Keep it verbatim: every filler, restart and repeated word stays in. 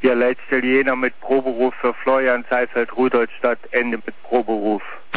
Ja, letzter Jena mit Proberuf für Florian Seifeld, Rudolstadt, Ende mit Proberuf.